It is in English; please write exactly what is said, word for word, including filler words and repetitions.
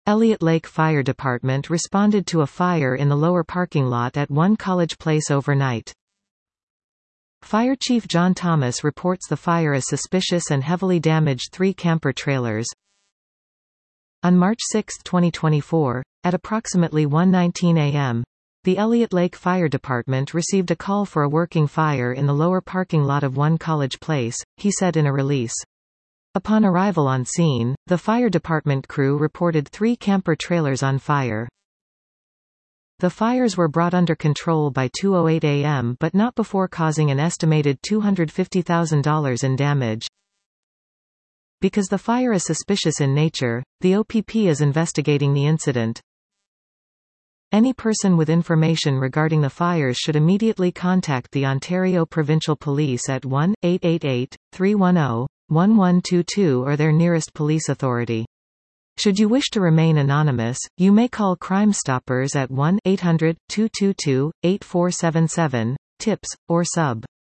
Elliott Lake Fire Department responded to a fire in the lower parking lot at One College Place overnight. Fire Chief John Thomas reports the fire as suspicious and heavily damaged three camper trailers. On March sixth twenty twenty-four, at approximately one nineteen a m, the Elliott Lake Fire Department received a call for a working fire in the lower parking lot of One College Place, he said in a release. Upon arrival on scene, the fire department crew reported three camper trailers on fire. The fires were brought under control by two oh eight a m but not before causing an estimated two hundred fifty thousand dollars in damage. Because the fire is suspicious in nature, the O P P is investigating the incident. Any person with information regarding the fires should immediately contact the Ontario Provincial Police at one eight eight eight, three one zero, one one two two or their nearest police authority. Should you wish to remain anonymous, you may call Crime Stoppers at one eight hundred, two two two, eight four seven seven, tips, or sub